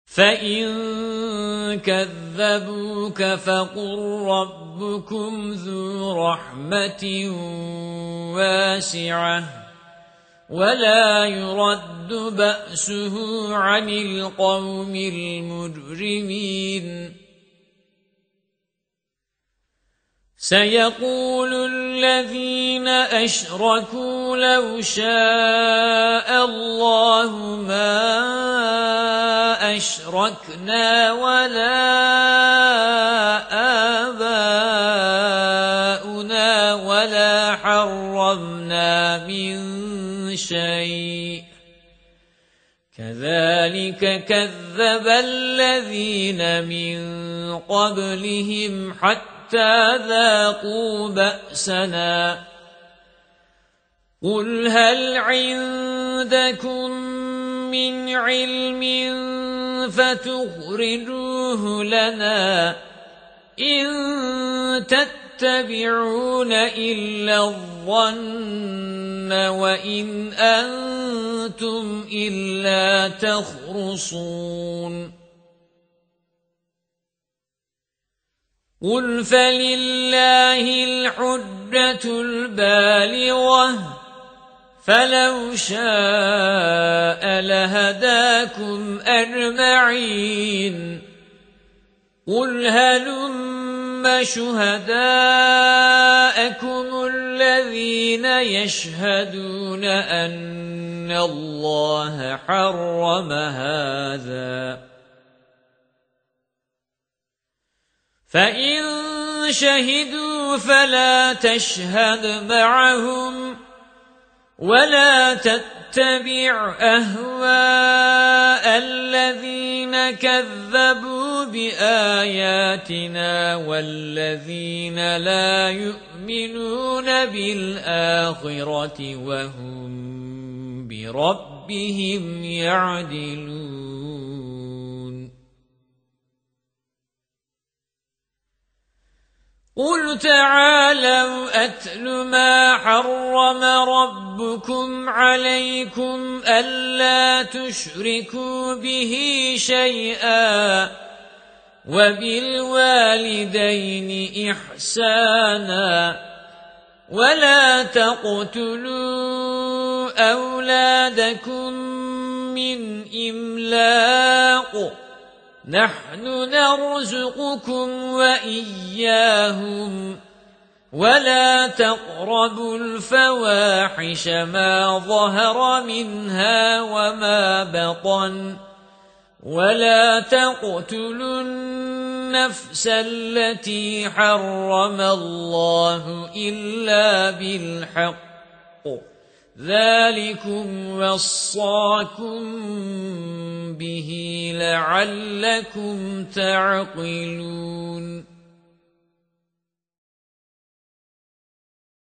فَإِن كَذَّبُوكَ فَقُل رَّبُّكُمْ ذُو رَحْمَةٍ وَاسِعَةٍ وَلَا يُرَدُّ بَأْسُهُ عَنِ الْقَوْمِ الْمُجْرِمِينَ سَيَقُولُ الَّذِينَ أَشْرَكُوا لَوْ شَاءَ اللَّهُ مَا أَشْرَكْنَا وَلَا آبَاؤُنَا وَلَا حَرَّمْنَا مِن شَيْءٍ كَذَلِكَ كَذَّبَ الَّذِينَ مِن قَبْلِهِمْ حَتَّى ذَاقُوا بَأْسَنَا قُلْ هَلْ عِندَكُم مِّنْ عِلْمٍ فَتُخْرِجُوهُ لَنَا إِن تَتَّبِعُونَ إِلَّا الظَّنَّ وَإِنْ أَنْتُمْ إِلَّا تَخْرُصُونَ قُلْ فَلِلَّهِ الْحُجَّةُ الْبَالِغَةُ فَلَوْ شَاءَ لَهَدَاكُمْ أَجْمَعِينَ قُلْ هَلُمَّ شُهَدَاءَكُمُ الَّذِينَ يَشْهَدُونَ أَنَّ اللَّهَ حَرَّمَ هَذَا فَإِن شَهِدُوا فَلَا تَشْهَدْ مَعَهُمْ وَلَا تَتَّبِعْ أَهْوَاءَ الَّذِينَ كَذَّبُوا بِآيَاتِنَا وَالَّذِينَ لَا يُؤْمِنُونَ بِالْآخِرَةِ وَهُمْ بِرَبِّهِمْ يَعْدِلُونَ قُلْ تَعَالَوْا أَتْلُ مَا حَرَّمَ رَبُّكُمْ عَلَيْكُمْ أَلَّا تُشْرِكُوا بِهِ شَيْئًا وَبِالْوَالِدَيْنِ إِحْسَانًا وَلَا تَقْتُلُوا أَوْلَادَكُمْ مِنْ إِمْلَاقٍ نَحْنُ نَرْزُقُكُمْ وَإِيَّاهُمْ وَلَا تَقْرَبُوا الْفَوَاحِشَ مَا ظَهَرَ مِنْهَا وَمَا بَطَنَ وَلَا تَقْتُلُوا النَّفْسَ الَّتِي حَرَّمَ اللَّهُ إِلَّا بِالْحَقِّ ذَلِكُمْ وَصَّاكُمْ بِهِ لَعَلَّكُمْ تَعْقِلُونَ